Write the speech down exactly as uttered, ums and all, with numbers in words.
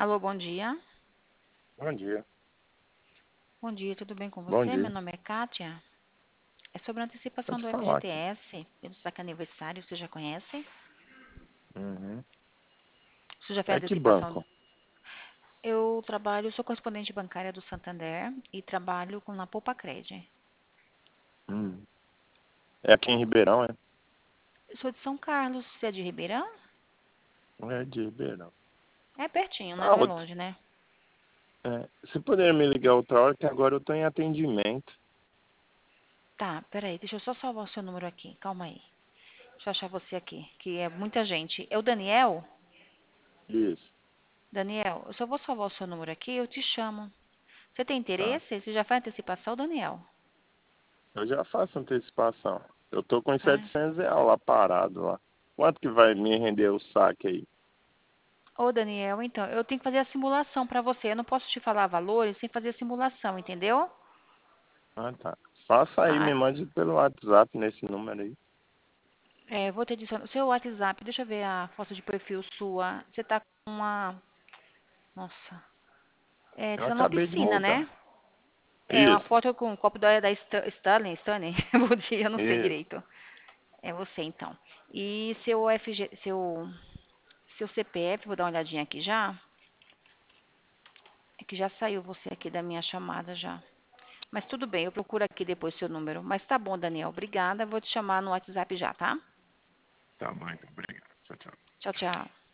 Alô, bom dia. Bom dia. Bom dia, tudo bem com Bom você? Meu dia. nome é Kátia. É sobre a antecipação Pode do falar aqui. F G T S, pelo saque aniversário, você já conhece? Uhum. Você já fez É a que antecipação? banco? Eu trabalho, sou correspondente bancária do Santander e trabalho com na Poupa Cred. Hum. É aqui em Ribeirão, é? Eu sou de São Carlos, você é de Ribeirão? Não é de Ribeirão. É pertinho, né? Ah, Não é outra. longe, né? É, se puder me ligar outra hora, que agora eu tô em atendimento. Tá, peraí, deixa eu só salvar o seu número aqui, calma aí. Deixa eu achar você aqui, que é muita gente. É o Daniel? Isso. Daniel, eu só vou salvar o seu número aqui, eu te chamo. Você tem Tá. interesse? Você já faz antecipação, Daniel? Eu já faço antecipação. Eu tô com os Ah. setecentos reais lá parado lá. Quanto que vai me render o saque aí? Ô, Daniel, então, eu tenho que fazer a simulação para você. Eu não posso te falar valores sem fazer a simulação, entendeu? Ah, tá. Faça aí, Ah, me mande pelo WhatsApp nesse número aí. é, vou te adicionar. O seu WhatsApp, deixa eu ver a foto de perfil sua. Você tá com uma. Nossa. É, Eu você tá numa acabei de piscina, né? mudar. É uma Isso. foto com um copo da, da Sta- Stanley, Stanley, bom dia, eu não sei Isso. direito. É você, então. E seu F G, seu, seu C P F, vou dar uma olhadinha aqui já. É que já saiu você aqui da minha chamada já. Mas tudo bem, eu procuro aqui depois seu número. Mas tá bom, Daniel. Obrigada. Vou te chamar no WhatsApp já, tá? Tá bom, então. Obrigado. Tchau, tchau. Tchau, tchau.